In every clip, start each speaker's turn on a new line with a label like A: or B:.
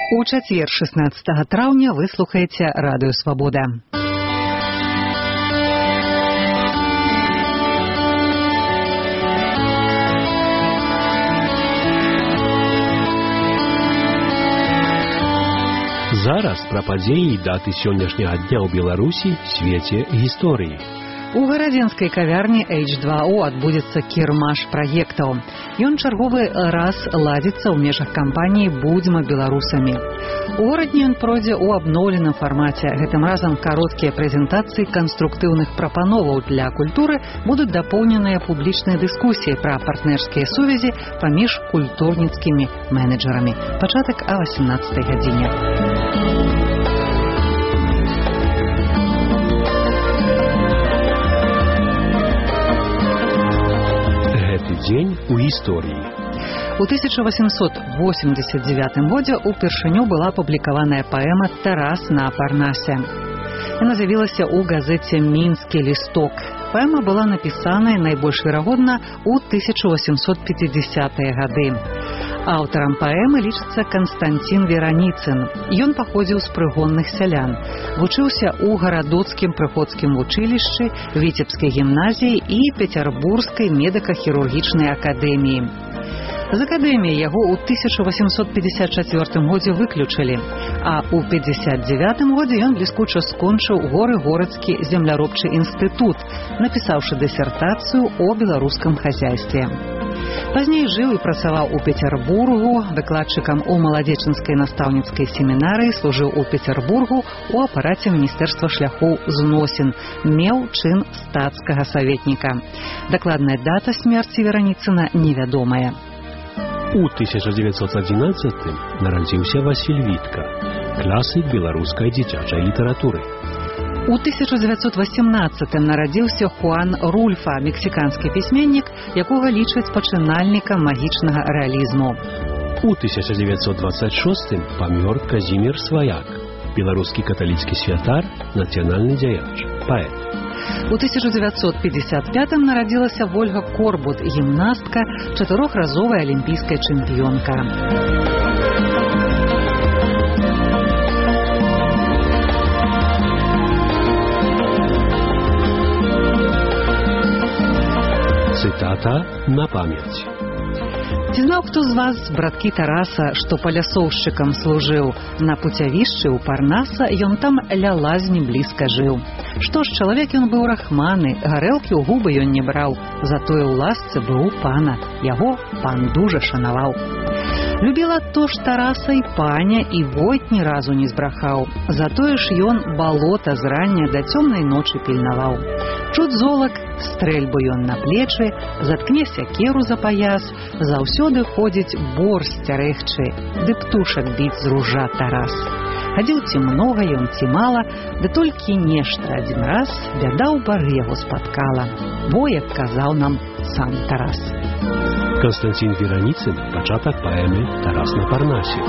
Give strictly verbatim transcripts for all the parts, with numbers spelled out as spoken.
A: У чацвер шестнадцатага траўня вы слухаеце радыё Свабода.
B: Зараз пра падзеі і даты сённяшняга дня ў Беларусі, свеце і гісторыі.
A: У гарадзенскай кавярні эйч два о адбудзецца кірмаш праектаў. Ён чарговы раз ладзіцца ў межах кампаніі «Будзьма беларусамі». У горадні ён пройдзе ў абноўленым фармаце. Гэтым разам кароткія прэзентацыі канструктыўных прапановаў для культуры будуць дапоўненыя публічнай дыскусіяй пра партнерскія сувязі паміж культурніцкімі менеджерамі. Пачатак а васемнаццатай гадзіне.
B: Дзень у гісторыі.
A: У тысяча восемьсот восемьдесят девятым годзе упершыню была апублікаваная паэма «Тарас на Парнасе». Яна з'явілася ў газеце «Мінскі лісток». Паэма была напісаная найбольш верагодна ў тысяча восемьсот пятидесятыя гады. Аўтарам паэмы лічыцца Канстанцін Вераніцын. Ён паходзіў з прыгонных сялян. Вучыўся ў гарадоцкім прыходскім вучылішчы, Віцебскай гімназіі і Пецярбургскай медыка-хірургічнай акадэміі. З акадэміі яго ў тысяча восемьсот пятьдесят чацвёртым годзе выключылі, а ў пятьдесят девятым годзе ён бліскуча скончыў Горы-Горадскі земляробчы інстытут, напісаўшы дысертацыю о беларускам хазяйстве. Пазней жыў і працаваў у Пецярбургу, выкладчыкам у маладзечынскай настаўніцкай семінарыі, служыў у Пецярбургу у апараце міністэрства шляхоў зносін, меў чын стацкага саветніка. Дакладная дата смерці Вераніцына невядомая.
B: У тысяча девятьсот одиннадцатым нарадзіўся Васіль Вітка, класык беларускай дзіцячай літаратуры.
A: У тысяча девятьсот восемнадцатым нарадзіўся Хуан Рульфа, мексіканскі пісьменнік, якога лічаць пачынальнікам магічнага рэалізму.
B: У тысяча девятьсот двадцать шостым памёр Казімір Сваяк, беларускі каталіцкі святар, нацыянальны дзяяч, паэт.
A: У тысяча девятьсот пятьдесят пятым нарадзілася Вольга Корбут, гімнастка, чатырохразовая алімпійская чэмпіёнка.
B: Цытата на памяць.
A: Ці знаў хто з вас, браткі Тараса, што палясоўшчыкам служыў? На пуцявішчы ў Парнаса ён там ля лазні блізка жыў. Што ж, чалавек ён быў рахманы, гарэлкі ў губы ён не браў, затое ў ласцы быў у пана, яго пан дужа шанаваў. Любіла то ж Тараса і паня, і войт ні разу не збрахаў. Затое ж ён балота з рання да цёмнай ночы пільнаваў. Чуць золак, стрэльбу ён на плечы, заткне сякеру за паяс, заўсёды ходзіць бор сцярэгчы, ды птушак біць з ружа Тарас. Хадзіў ці многа ён, ці мала, ды толькі нешта адзін раз бяда ў бары яго спаткала. Бо, як казаў нам сам Тарас.
B: Канстанцін Вераніцын, пачатак паэмы «Тарас на Парнасе».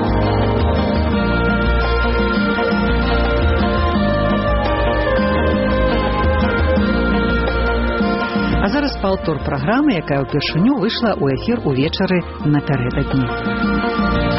A: А зараз паўтор праграмы, якая ўпершыню выйшла ў эфір увечары напярэдадні.